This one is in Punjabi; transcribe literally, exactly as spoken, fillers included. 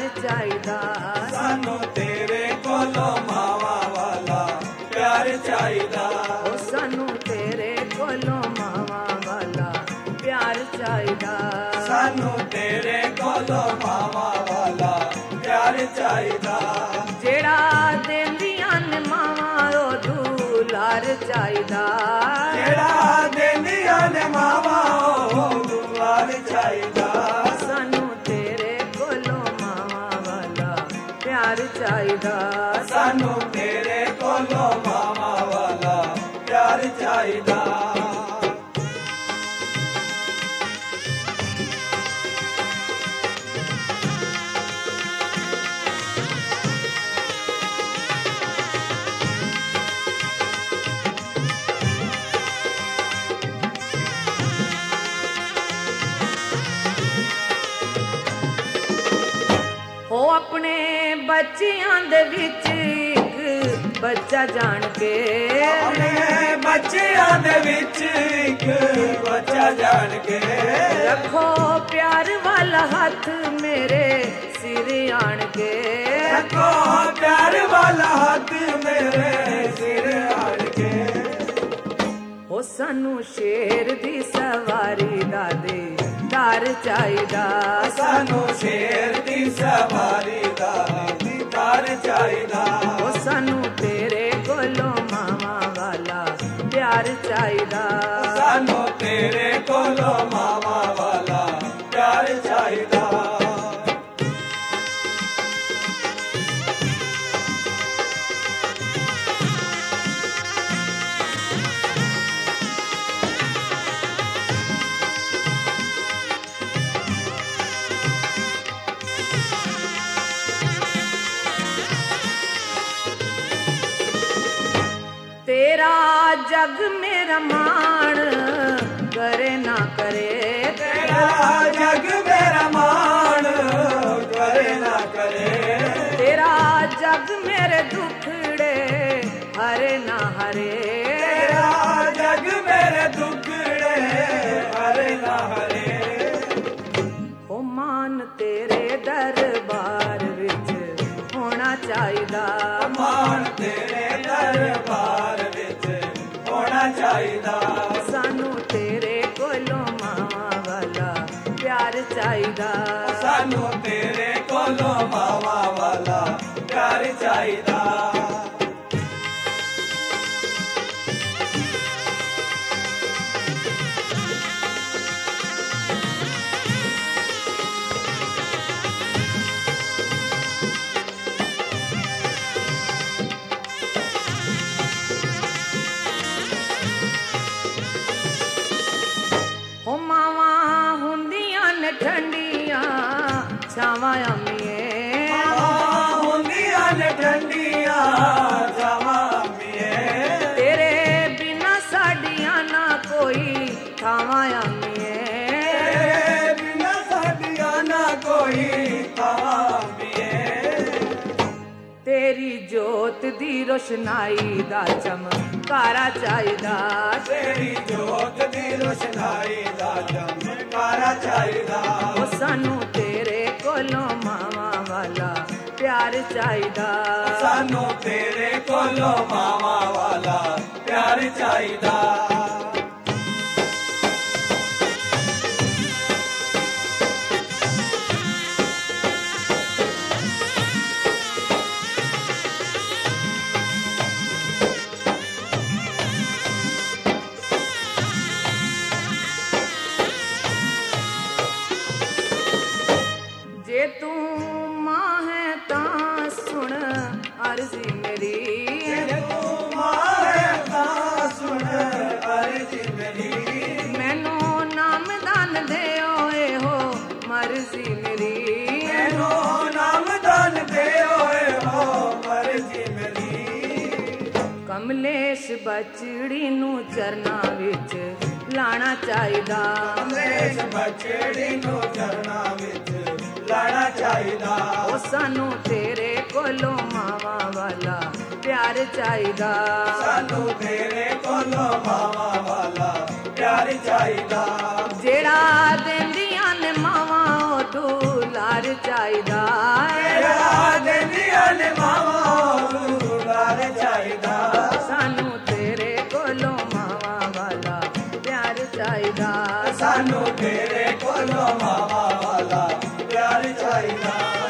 ਚਾਹੀਦਾ। ਸਾਨੂੰ ਤੇਰੇ ਕੋਲੋਂ ਮਾਵਾਂ ਵਾਲਾ ਪਿਆਰ ਚਾਹੀਦਾ। ਉਹ ਸਾਨੂੰ ਤੇਰੇ ਕੋਲੋਂ ਮਾਵਾਂ ਵਾਲਾ ਪਿਆਰ ਚਾਹੀਦਾ। ਸਾਨੂੰ ਤੇਰੇ ਕੋਲੋਂ ਮਾਵਾਂ ਵਾਲਾ ਪਿਆਰ ਚਾਹੀਦਾ। ਜਿਹੜਾ ਦਿੰਦੀਆਂ ਨੇ ਮਾਵਾਂ ਉਹ ਦੁਲਾਰ ਚਾਹੀਦਾ। ਜਿਹੜਾ ਦਿੰਦੀਆਂ ਨੇ ਮਾਵਾਂ ਉਹ ਦੁਲਾਰ ਚਾਹੀਦਾ। ਸਾਨੂੰ ਤੇਰੇ ਕੋਲੋਂ ਮਾਵਾਂ ਵਾਲਾ ਪਿਆਰ ਚਾਹੀਦਾ। ਸਾਨੂੰ ਤੇਰੇ ਕੋਲੋਂ ਮਾਵਾਂ ਵਾਲਾ ਪਿਆਰ ਚਾਹੀਦਾ। ਉਹ ਆਪਣੇ ਬੱਚਿਆਂ ਦੇ ਵਿੱਚ ਇੱਕ ਬੱਚਾ ਜਾਣ ਕੇ ਆਪਣੇ ਬੱਚਿਆਂ ਦੇ ਵਿੱਚ ਇੱਕ ਬੱਚਾ ਜਾਣ ਕੇ ਰੱਖੋ ਪਿਆਰ ਵਾਲਾ ਹੱਥ ਮੇਰੇ ਸਿਰ ਆਣ ਕੇ। ਰੱਖੋ ਪਿਆਰ ਵਾਲਾ ਹੱਥ ਮੇਰੇ ਸਿਰ ਆਣ ਕੇ। ਉਹ ਸਾਨੂੰ ਸ਼ੇਰ ਦੀ ਸਵਾਰੀ ਦਾ ਦੀਦਾਰ ਚਾਹੀਦਾ। ਸਾਨੂੰ ਸ਼ੇਰ ਦੀ ਸਵਾਰੀ ਦਾ ਦੀਦਾਰ ਚਾਹੀਦਾ। ਉਹ ਸਾਨੂੰ ਤੇਰੇ ਕੋਲੋਂ ਮਾਵਾਂ ਵਾਲਾ ਪਿਆਰ ਚਾਹੀਦਾ। ਸਾਨੂੰ ਤੇਰੇ ਕੋਲੋਂ ਮਾਵਾਂ ਵਾਲਾ ਪਿਆਰ ਚਾਹੀਦਾ। ਤੇਰਾ ਜਗ ਮੇਰਾ ਮਾਣ ਕਰੇ ਨਾ ਕਰੇ। ਤੇਰਾ ਜਗ ਮੇਰਾ ਮਾਣ ਕਰੇ ਨਾ ਕਰੇ। ਤੇਰਾ ਜਗ ਮੇਰੇ ਦੁਖੜੇ ਹਰੇ ਨਾ ਹਰੇ। ਤੇਰਾ ਜਗ ਮੇਰੇ ਦੁਖੜੇ ਹਰੇ ਨਾ ਹਰੇ। ਉਹ ਮਾਨ ਤੇਰੇ ਦਰਬਾਰ ਵਿੱਚ ਹੋਣਾ ਚਾਹੀਦਾ। ਮਾਨ ਤੇਰੇ ਦਰਬਾਰ ਵਿੱਚ ਹੋਣਾ ਚਾਹੀਦਾ। ਸਾਨੂੰ ਤੇਰੇ ਕੋਲੋਂ ਮਾਵਾਂ ਵਾਲਾ ਪਿਆਰ ਚਾਹੀਦਾ। ਸਾਨੂੰ ਤੇਰੇ ਕੋਲੋਂ ਮਾਵਾਂ ਵਾਲਾ ਪਿਆਰ ਚਾਹੀਦਾ। ਉਹ ਮਾਵਾਂ ਹੁੰਦੀਆਂ ਨੇ ਠੰਡੀਆਂ ਛਾਵਾਂ ਅੰਮੀਏ। ਮਾਵਾਂ ਹੁੰਦੀਆਂ ਨੇ ਠੰਡੀਆਂ ਛਾਵਾਂ ਅੰਮੀਏ। ਤੇਰੇ ਬਿਨਾ ਸਾਡੀਆਂ ਨਾ ਕੋਈ ਥਾਵਾਂ ਅੰਮੀਏ। ਤੇਰੇ ਬਿਨਾ ਸਾਡੀਆਂ ਨਾ ਕੋਈ ਥਾਵਾਂ ਅੰਮੀਏ। ਤੇਰੀ ਜੋਤ ਦੀ ਰੋਸ਼ਨਾਈ ਦਾ ਚਮਕਾਰਾ ਚਾਹੀਦਾ। ਤੇਰੀ ਜੋਤ ਦੀ ਰੋਸ਼ਨਾਈ ਦਾ ਚਮਕਾਰਾ ਚਾਹੀਦਾ। ਉਹ ਸਾਨੂੰ ਤੇਰੇ ਕੋਲੋਂ ਮਾਵਾਂ ਵਾਲਾ ਪਿਆਰ ਚਾਹੀਦਾ। ਸਾਨੂੰ ਤੇਰੇ ਕੋਲੋਂ ਮਾਵਾਂ ਵਾਲਾ ਪਿਆਰ ਚਾਹੀਦਾ। ਜੇ ਤੂੰ ਮਾਂ ਹੈ ਤਾਂ ਸੁਣ ਅਰਜ਼ੀ ਮੇਰੀ। ਜੇ ਤੂੰ ਮਾਂ ਹੈ ਤਾਂ ਸੁਣ ਅਰਜ਼ੀ ਮੇਰੀ। ਮੈਨੂੰ ਨਾਮਦਾਨ ਦਿਓ ਇਹੋ ਮਰਜ਼ੀ ਮੇਰੀ। ਮੈਨੂੰ ਨਾਮਦਾਨ ਦਿਓ ਇਹੋ ਮਰਜ਼ੀ ਮੇਰੀ। ਕਮਲੇਸ਼ ਬਚੜੀ ਨੂੰ ਚਰਨਾਂ ਵਿੱਚ ਲਾਣਾ ਚਾਹੀਦਾ। ਕਮਲੇਸ਼ ਬਚੜੀ ਨੂੰ ਚਰਨਾਂ ਵਿੱਚ ਲਾਣਾ ਚਾਹੀਦਾ। ਉਹ ਸਾਨੂੰ ਤੇਰੇ ਕੋਲੋਂ ਮਾਵਾਂ ਵਾਲਾ ਪਿਆਰ ਚਾਹੀਦਾ। ਸਾਨੂੰ ਤੇਰੇ ਕੋਲੋਂ ਮਾਵਾਂ ਵਾਲਾ ਪਿਆਰ ਚਾਹੀਦਾ। ਜਿਹੜਾ ਦਿੰਦੀਆਂ ਨੇ ਮਾਵਾਂ ਉਹ ਦੁਲਾਰ ਚਾਹੀਦਾ ਤੇਰਾ ਦਿੰਦੀਆਂ ਨੇ ਮਾਵਾਂ ਉਦਾਰ ਚਾਹੀਦਾ ਸਾਨੂੰ ਤੇਰੇ ਕੋਲੋਂ ਮਾਵਾਂ ਵਾਲਾ ਪਿਆਰ ਚਾਹੀਦਾ ਸਾਨੂੰ ਤੇਰੇ ਕੋਲੋਂ ਮਾਵਾਂ ਵਾਲਾ ਪਿਆਰ ਚਾਹੀਦਾ